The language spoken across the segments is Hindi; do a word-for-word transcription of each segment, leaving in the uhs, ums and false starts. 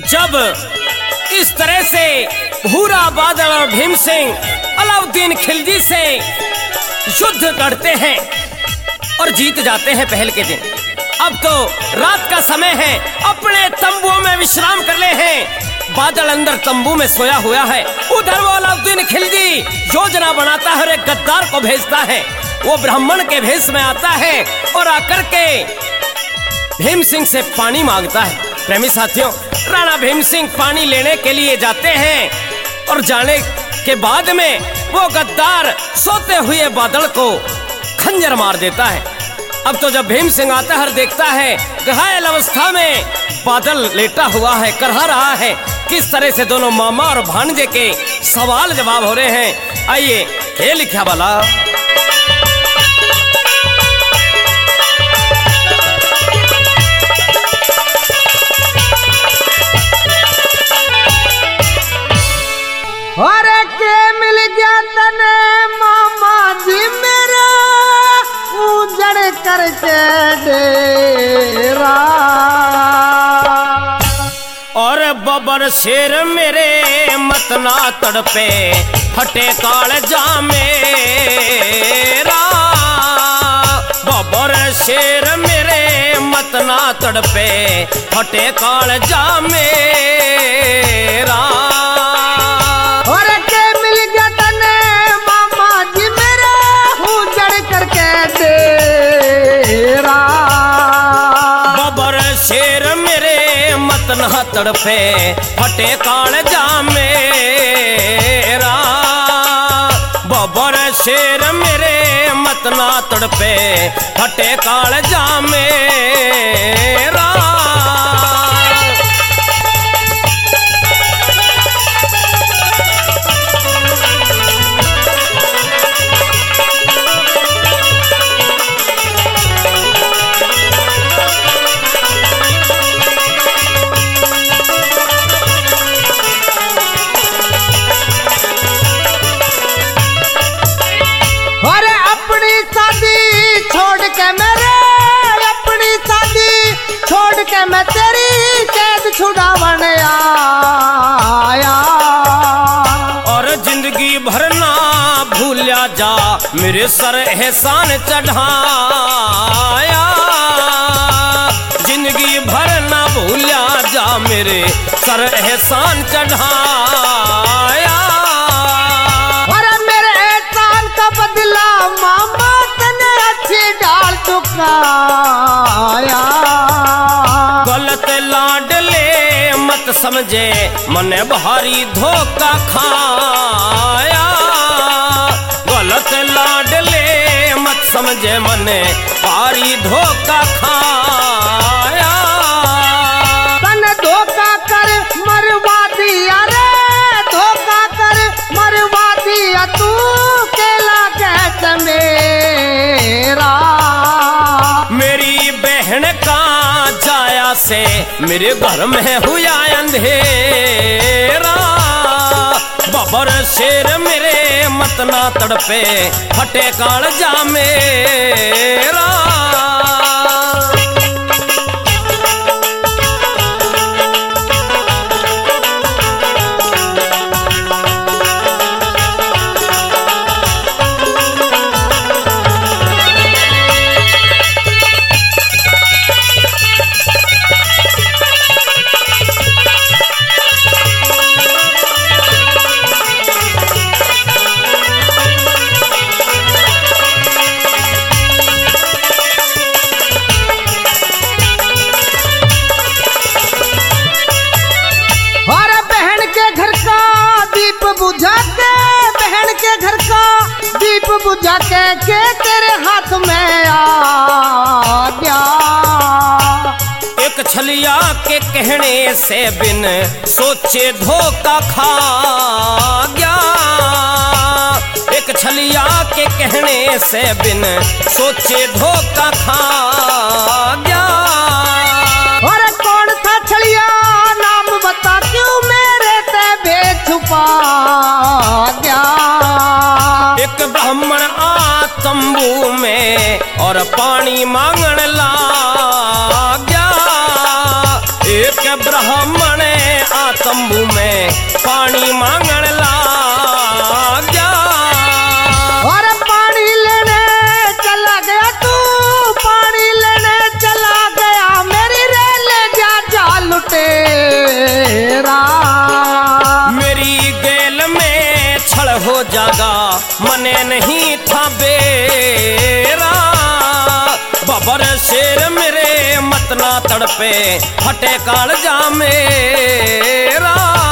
जब इस तरह से भूरा बादल और भीम सिंह अलाउद्दीन खिलजी से युद्ध करते हैं और जीत जाते हैं पहल के दिन। अब तो रात का समय है, अपने तंबुओं में विश्राम कर ले हैं। बादल अंदर तंबू में सोया हुआ है, उधर वो अलाउद्दीन खिलजी योजना बनाता है और एक गद्दार को भेजता है। वो ब्राह्मण के भेष में आता है और आकर के भीम सिंह से पानी मांगता है। प्रेमी साथियों, राणा भीम सिंह पानी लेने के लिए जाते हैं और जाने के बाद में वो गद्दार सोते हुए बादल को खंजर मार देता है। अब तो जब भीम सिंह आता है, देखता है घायल अवस्था में बादल लेटा हुआ है, करहा रहा है। किस तरह से दोनों मामा और भांजे के सवाल जवाब हो रहे हैं। आइए, ये लिखा वाला अरे के मिल गया तने मामा जी मेरा उजड़ करके डेरा। और बबर शेर मेरे मत ना तड़पे, फटे काल जा मेरा। बबर शेर मेरे मत ना तड़पे, फटे काल जा मेरा। और के मिल गया तने मामा जी मेरा उजड़ करके डेरा। बबर शेर मेरे मत ना तड़पे, फटे काल जा मेरा। बबर शेर मेरे मत ना तड़पे, फटे काल जा मेरा। छोड़ के मैं तेरी कैद छुड़ावन आया। और जिंदगी भर ना भूलिया जा, मेरे सर एहसान चढ़ाया। जिंदगी भर ना भूलिया जा, मेरे सर एहसान चढ़ाया। और मेरे एहसान का बदला मामा तने अच्छी डाल चुकाया। गलत लाडले मत समझे, मने भारी धोखा खाया। गलत लाडले मत समझे, मने भारी धोखा खाया। तने धोखा कर मरवा दिया रे, धोखा कर मरवा दिया तू केला कैसे मेरा। मेरी बहन का जाया से मेरे घर में हुआ अंधेरा। बबर शेर मेरे मत ना तड़पे, फटे काल जा मेरा। बुझा के बहन के घर का दीप बुझा के, के तेरे हाथ में आ गया। एक छलिया के कहने से बिन सोचे धोखा खा गया। एक छलिया के कहने से बिन सोचे धोखा खा गया। और कौन था छलिया नाम बता, क्यों मेरे ते भेद छुपा गया। एक ब्राह्मण आ तंबू में और पानी मांगन ला गया। एक ब्राह्मण आ तंबू में पानी मांगण लाग गया। और पानी लेने चला गया तू, पानी लेने चला गया मेरी रे ले जा जा लुटेरा। मेरी गेल में छल हो जागा मने नहीं था बेरा। बबर शेर मेरे मत ना तड़पे फटे कालजा मेरा।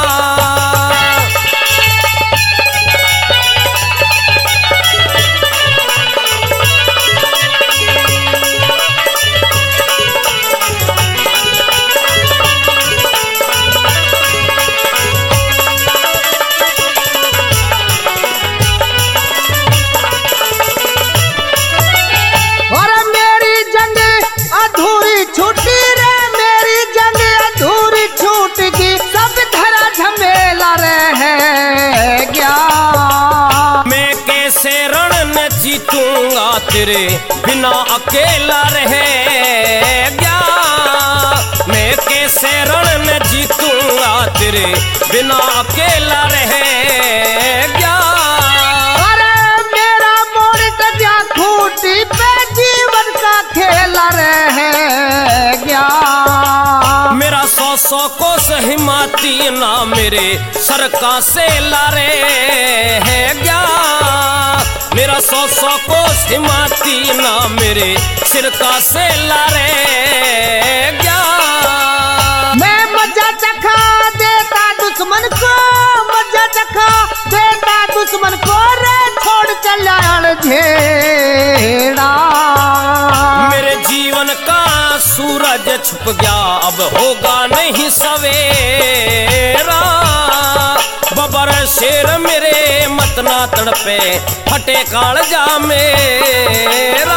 छूटी रे मेरी जंग अधूरी छूट गई, सब धरा झमेला रह गया। मैं कैसे रण न जीतूंगा तेरे बिना अकेला रह गया। मैं कैसे रण न जीतूंगा तेरे बिना अकेला रह गया। अरे मेरा मोड़ टजा खूंटी पे जीवन का खेला रह गया। मेरा सौ सौ कोस हिमाती ना मेरे सर का से लारे है गया। मेरा सौ सौ कोस हिमाती ना मेरे सिर का से लारे गया। मैं मजा चखा देता दुश्मन को, मजा चखा देता दुश्मन को रे छोड़ चला झेड़ा। मेरे जीवन का सूरज छुप गया अब होगा नहीं सवेरा। बबर शेर मेरे मत ना तड़पे फटे कालजा मेरा।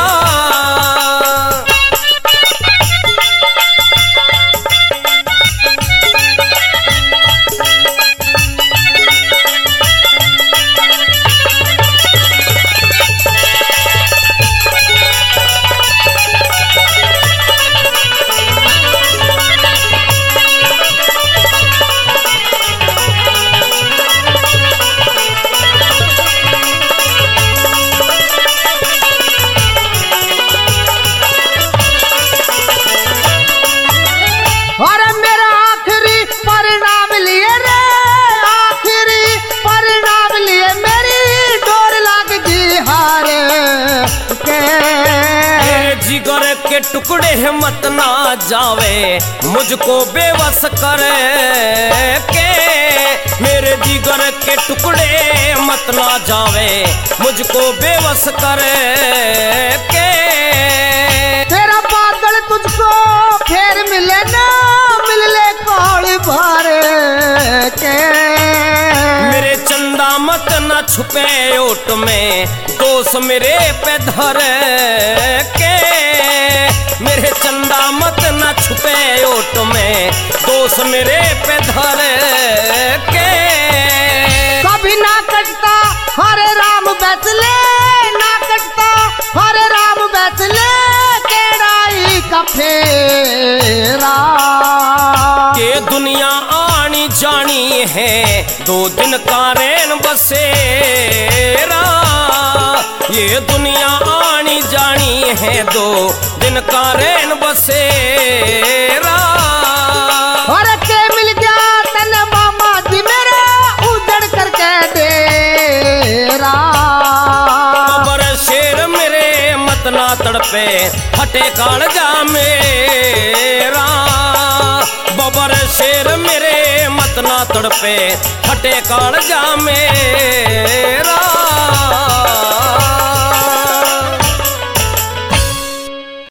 और मेरा आखिरी परिणाम लिए रे, आखिरी परिणाम लिए मेरी डोर लाग गई हार के। मेरे जिगर के टुकड़े मत ना जावे मुझको बेबस कर के। मेरे जिगर के टुकड़े मत ना जावे मुझको बेबस कर के। तेरा बादल तुझको फिर मिले ना मिले कौड़ भर के। मेरे चंदा मत न छुपे ओट में दोष मेरे पे धर के। मेरे चंदा मत न छुपे ओट में दोष मेरे पे धर के। कभी ना कटता हरे राम बैसले, ना कटता हरे राम बैसले केड़ाई का फेरा। के दुनिया आनी जानी है दो दिन का रैन बसेरा। ये दुनिया आनी जानी है दो दिन का रैन बसेरा। और के मिल गया तन मामा जी मेरा उजड़ करके डेरा। बबर शेर मेरे मत ना तड़पे फटे कालजा मेरा। बबर शेर मेरे मत ना तड़पे फटे कालजा मेरा।